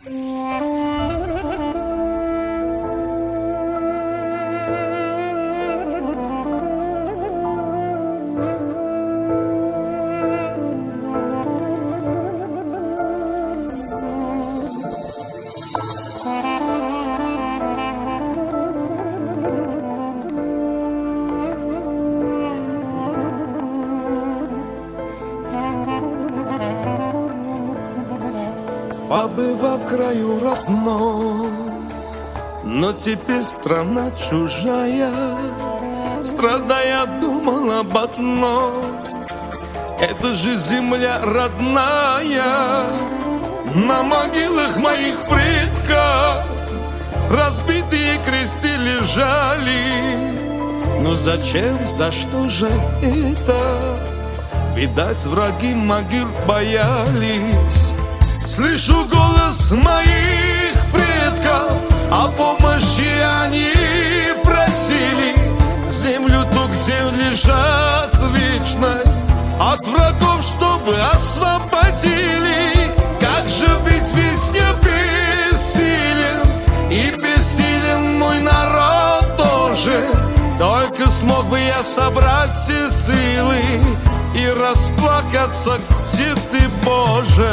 Побывав в краю родном, но теперь страна чужая, страдая, думал об одном: это же земля родная. На могилах моих предков разбитые кресты лежали. Но зачем, за что же это? Видать, враги могил боялись. Слышу голос моих предков, о помощи они просили. Землю ту, где лежат вечность, от врагов, чтобы освободили. Как же быть, ведь не бессилен, и бессилен мой народ тоже. Только смог бы я собрать все силы и расплакаться, где ты, Боже.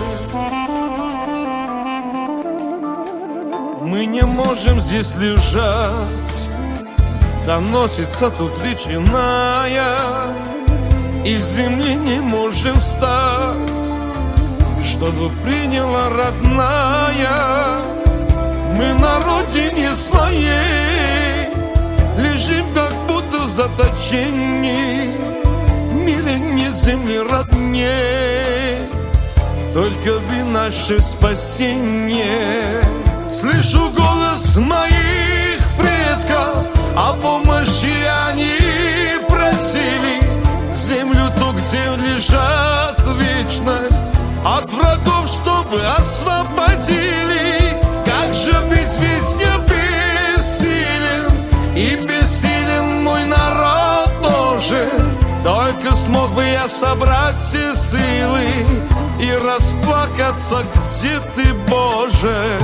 Мы не можем здесь лежать, доносится тут речь иная. Из земли не можем встать, чтобы приняла родная. Мы на родине своей лежим, как будто в заточении. Мире не земли родней, только вы наше спасение. Слышу голос моих предков, о помощи они просили. Землю ту, где лежат вечность, от врагов, чтобы освободили. Как же быть, ведь не бессилен, и бессилен мой народ тоже. Только смог бы я собрать все силы и расплакаться, где ты, Боже.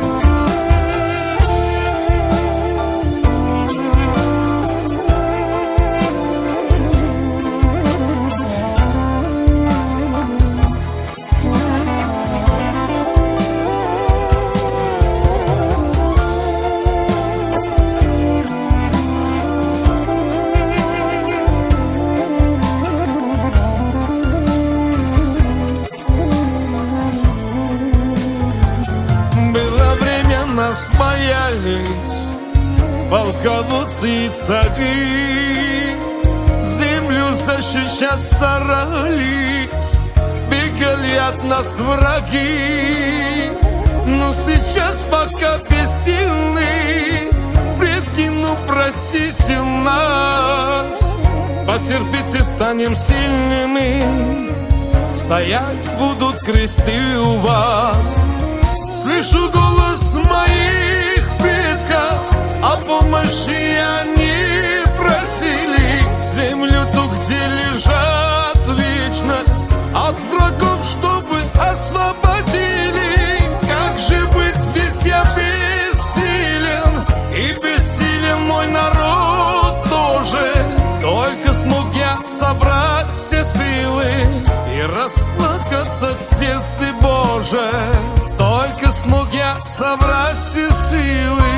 Нас боялись полководцы и цари, землю защищать старались, бегали от нас враги. Но сейчас пока бессильны предки, ну простите нас. Потерпите, станем сильными, стоять будут кресты у вас. Слышу голос моих предков, о помощи они просили. Землю ту, где лежат вечность, от врагов, чтобы освободили. Как же быть, ведь я бессилен, и бессилен мой народ тоже. Только смог я собрать все силы и расплакаться, где ты, Боже. Только смог я собрать все силы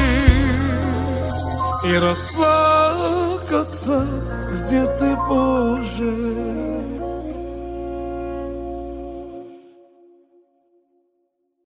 и расплакаться, где ты, Боже.